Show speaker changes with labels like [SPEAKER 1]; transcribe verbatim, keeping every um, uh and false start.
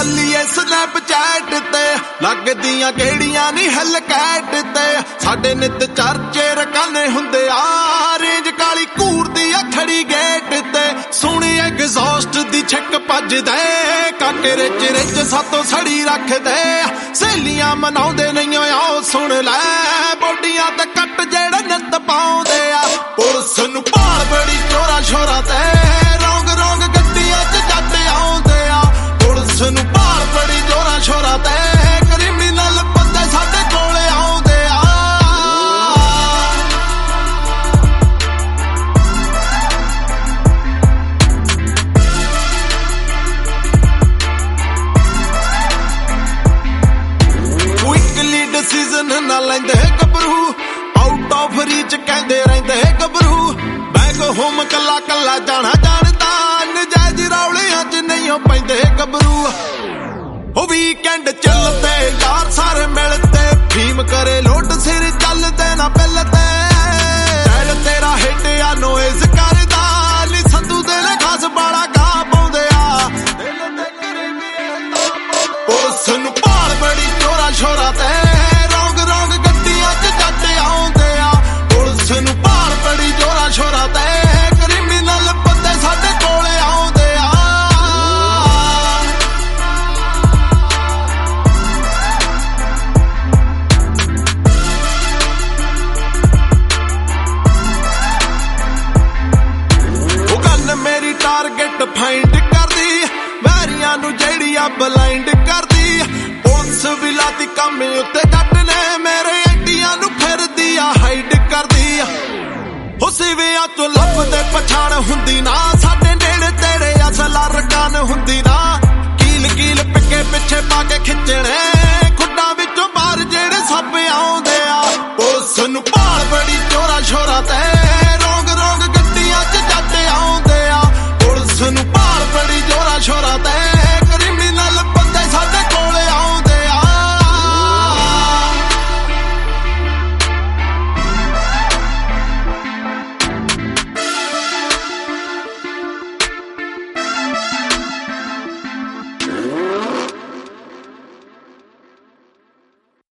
[SPEAKER 1] ਚੱਲੀਏ ਸਨੈਪਚੈਟ ਤੇ ਲੱਗਦੀਆਂ ਕਿਹੜੀਆਂ ਨੀ ਹਲਕੈਟ ਤੇ ਸਾਡੇ ਨਿੱਤ ਚਰਚੇ ਰਕਾਨੇ ਹੁੰਦੇ ਆ ਰੇਂਜ ਕਾਲੀ ਘੂਰਦੀ ਆ ਖੜੀ ਗੇਟ ਤੇ ਸੁਣੀ ਐਗਜ਼ੌਸਟ ਦੀ ਛਿੱਕ ਭੱਜਦੇ ਕਾਕੇ ਰਿਚ ਰਿਚ ਸਾਤੋਂ ਸੜੀ ਰੱਖਦੇ ਸਹੇਲੀਆਂ ਮਨਾਉਂਦੇ ਨਹੀਂ ਆਓ ਸੁਣ ਲੈ ਬੋਡੀਆਂ ਤੇ ਕੱਟ ਜਿਹੜੇ ਨਿੱਤ ਪਾਉਂਦੇ ਆ ਪੁਲਿਸ ਨੂੰ ਭਾਲ ਬੜੀ ਚੋਰਾ ਸ਼ੋਰਾ ਤੇ ਰੌਂਗ ਰੌਂਗ ਗੱਡੀਆਂ ਚ ਜੱਟ ਆਉਂਦੇ ਆ ਪੁਲਿਸ ਨੂੰ ਭਾਲ ਬੜੀ ਚੋਰਾ ਸ਼ੋਰਾ ਤੇ ਕ੍ਰਿਮੀਨਲ ਬੰਦੇ ਸਾਡੇ ਕੋਲੇ ਆਉਂਦੇ ਆ ਕੁਇਕਲੀ ਡਿਸੀਜ਼ਨ ਨਾ ਲੈਂਦੇ ਗੱਭਰੂ ਆਊਟ ਆਫ ਰੀਚ ਕਹਿੰਦੇ ਰਹਿੰਦੇ ਗੱਭਰੂ ਬੈਕ ਹੋਮ ਕੱਲਾ ਕੱਲਾ ਜਾਣਾ ਜਾਣਦਾ ਨਜਾਇਜ਼ ਰੌਲਿਆਂ ਚ ਨਹੀਂ ਪੈਂਦੇ ਗੱਭਰੂ ਉਹ ਵੀਕਐਂਡ ਚੱਲਦੇ ਯਾਰ ਸਾਰੇ ਮਿਲਦੇ ਫੀਮ ਕਰੇ ਲੋਟ ਸਿਰ ਚੱਲਦੇ ਨਾ ਪਿਲਦੇ ਐਡ ਤੇਰਾ ਹਿੱਟ ਆ ਨੋਇਜ਼ ਕਰਦਾ ਨੀ ਸੰਧੂ ਦੇ ਲੈ ਖਾਸ ਬਾਲਾ ਗਾ ਪਾਉਂਦੇ ਆ ਪੁਲਿਸ ਨੂੰ ਭਾਲ ਬੜੀ ਚੋਰਾ ਸ਼ੋਰਾ ਤੇ ਰੌਂਗ ਰੌਂਗ ਗੱਡੀਆਂ ਚ ਜੱਟ ਆਉਂਦੇ ਆ ਪੁਲਿਸ ਨੂੰ ਭਾਲ ਬੜੀ ਚੋਰਾ ਸ਼ੋਰਾ ਤੇ ਕ੍ਰਿਮੀਨਲ ਬੰਦੇ ਸਾਡੇ ਕੋਲੇ ਆਉਂਦੇ ਆ ਉਹ ਗੱਲ ਮੇਰੀ ਟਾਰਗੇਟ ਫਾਈਂਡ ਕਰਦੀ ਵੈਰੀਆਂ ਨੂੰ ਜਿਹੜੀ ਆ ਬਲਾਈਂਡ ਕਰਦੀ ਪੁਲਿਸ ਵੀ ਲਾਤੀ ਕੰਮ ਉੱਤੇ ਜੱਟ ਨੇ ਮੇਰੇ ਐਂਟੀਆਂ ਨੂੰ ਫਿਰਦੀ ਆ ਹਾਈਡ ਕਰਦੀ ਆ ਹੋ ਸਿਵਿਆਂ ਤੋਂ ਲੱਭਦੇ ਪਛਾਣ ਹੁੰਦੀ ਨਾ ਸਾਡੇ ਨੇੜੇ ਤੇਰੇ ਅਸਲ ਰਕਾਨ ਹੁੰਦੀ ਨਾ ਕੀਲ ਕੀਲ ਪਿੱਕੇ ਪਿੱਛੇ ਪਾ ਕੇ ਖਿੱਚਣੇ